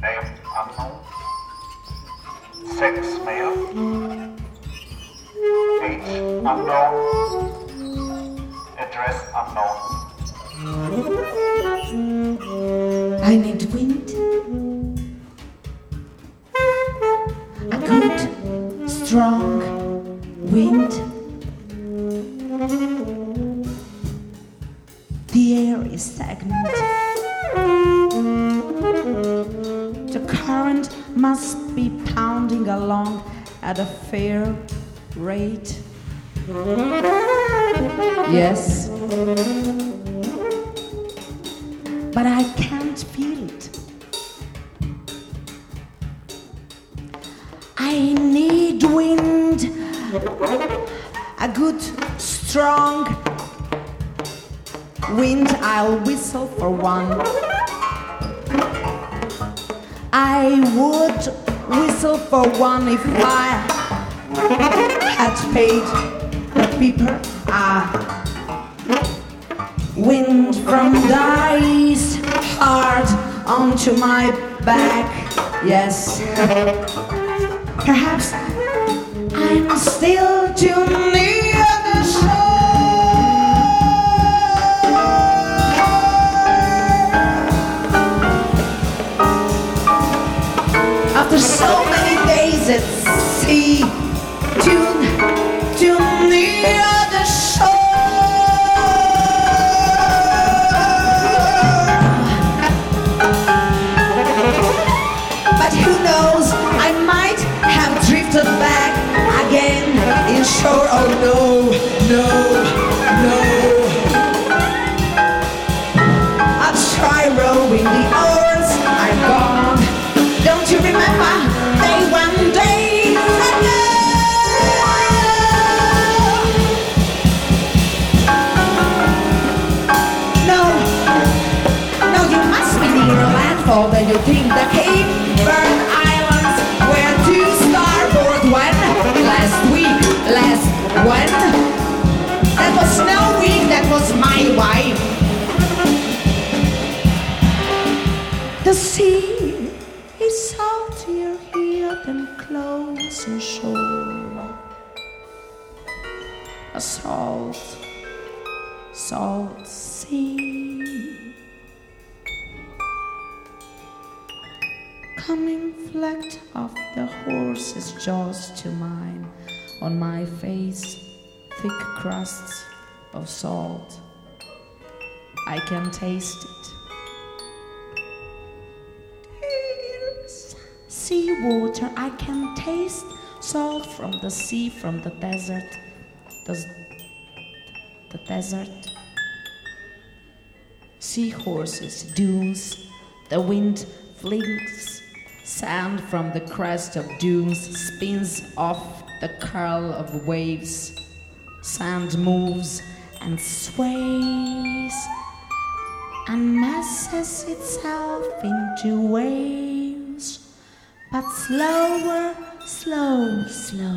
Name unknown. Sex male. Age unknown. Address unknown. I need wind. A good, strong wind. The air is stagnant. The current must be pounding along at a fair rate. Yes. But I can't feel it. I need wind. A good, strong wind. I'll whistle for one. I would whistle for one if I had paid the piper. Wind from the east, hard onto my back. Yes. Perhaps I'm still too near the shore. After so many days at sea, too near the shore. But who knows, I might have drifted back again in shore. Oh no, no, no. I'll try rowing the oars are gone. Don't you remember they one day ago? No, no, you must be near a landfall that you think the Cape Verde Islands were to starboard when? Last week, when? That was no week, that was my wife. The sea is saltier here than close and shore. A salt sea. Coming flecked off the horse's jaws to mine, on my face thick crusts of salt. I can taste it. Here's sea water. I can taste salt from the sea, from the desert. The desert. Seahorses, dunes, the wind flings sand from the crest of dunes, spins off the curl of waves. Sand moves and sways and masses itself into waves, but slower, slow.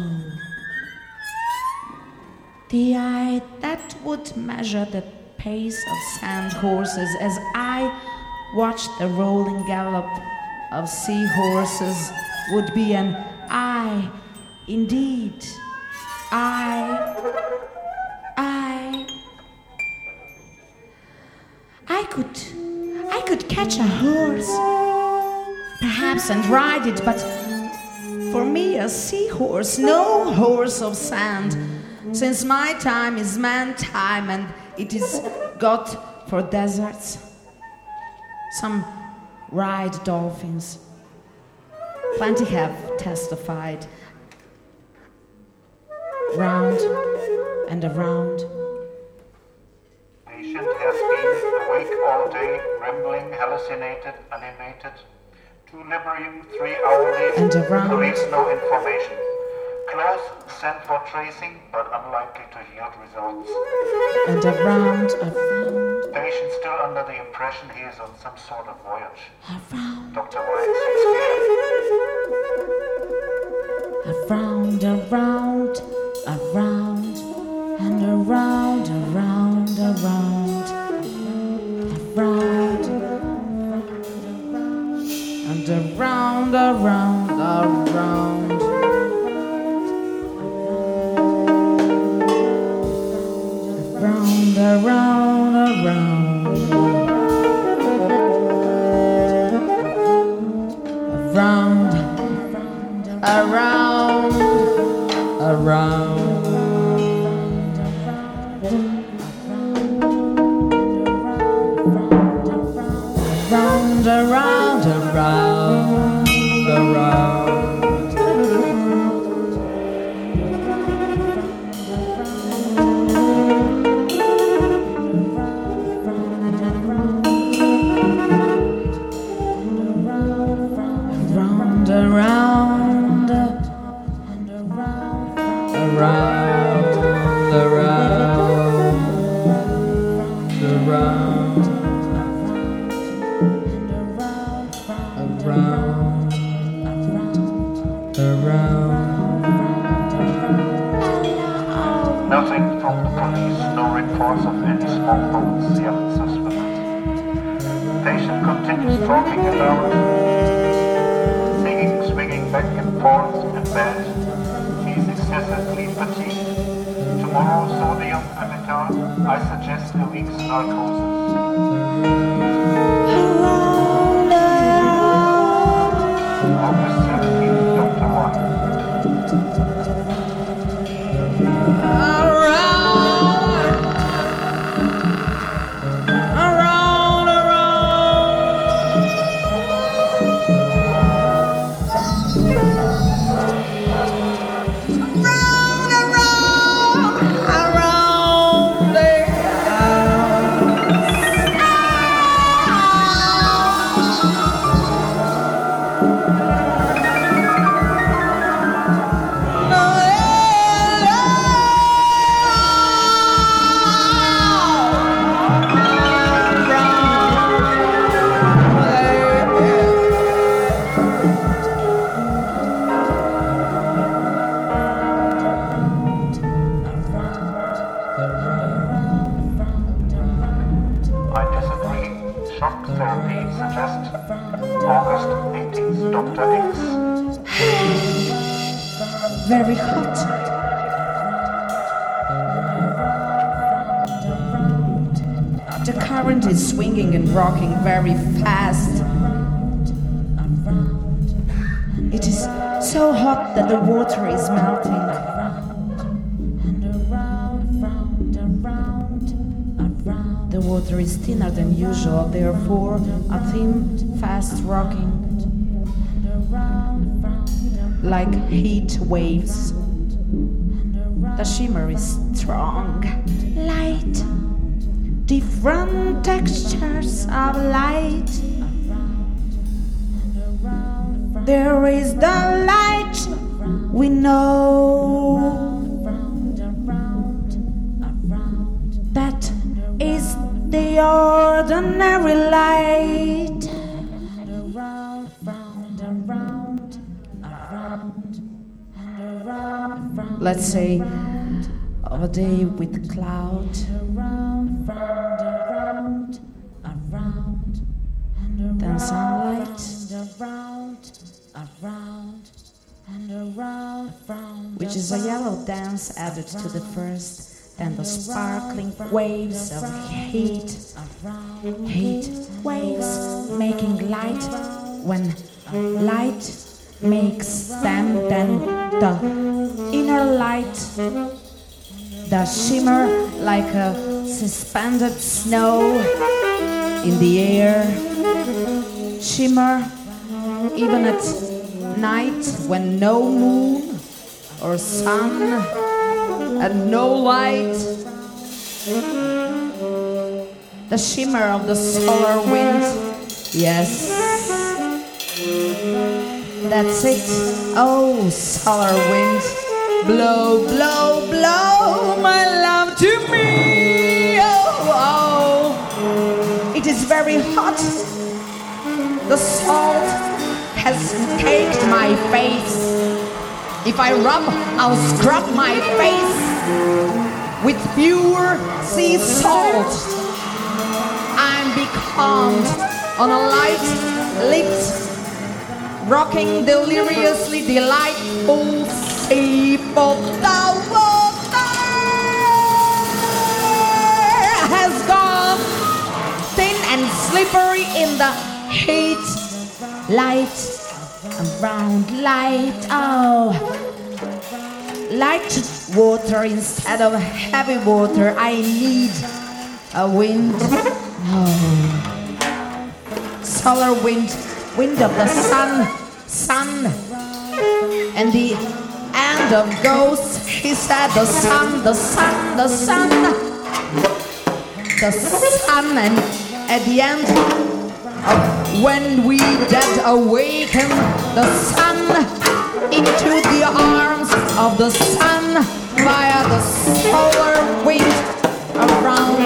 The eye that would measure the pace of sand horses as I watched the rolling gallop of seahorses would be an eye, indeed. I could catch a horse, perhaps, and ride it, but for me a seahorse, no horse of sand, since my time is man time and it is got for deserts. Some ride dolphins. Plenty have testified. Round and around. Patient has been awake all day, rambling, hallucinated, animated. Delirium 3 hourly. And around. Leaves no information. Close sent for tracing, but unlikely to yield results. And around. Patient still under the impression he is on some sort of voyage. Around. Dr. White, 6 p.m. Around, and around, and around, around, around. Around, around, around. Around, around, around. Around, around, around, around. Around, around, around, around, around. Nothing from the police, no reports of any small boats yet suspected. Patient continues talking aloud, singing, swinging back and forth in bed. He is excessively fatigued. Tomorrow, sodium emitter. I suggest a week's narcosis. August 17th, Dr. 1. Shock therapy suggests August 18th, Dr. X. Very hot. The current is swinging and rocking very fast. It is so hot that the water is melting. The water is thinner than usual, therefore a thin, fast rocking, like heat waves. The shimmer is strong, light, different textures of light. There is the light we know. That is the ordinary light. Let's say of a day with cloud. Then sunlight. Which is a yellow dance added to the first. Then the sparkling waves of heat waves making light. When light makes them, then the inner light, the shimmer like a suspended snow in the air, shimmer even at night when no moon or sun and no light. The shimmer of the solar wind. Yes, that's it. Oh, solar wind, blow, blow, blow my love to me. Oh, oh, it is very hot. The salt has caked my face. If I rub, I'll scrub my face with pure sea salt. I'm becalmed on a light lit rocking deliriously delightful sea of the water has gone thin and slippery in the heat. Light, around light, oh, light water instead of heavy water. I need a wind, solar wind, wind of the sun, and the end of ghosts. He said the sun, and at the end of when we dead awaken, the sun into the arms of the sun via the solar wind around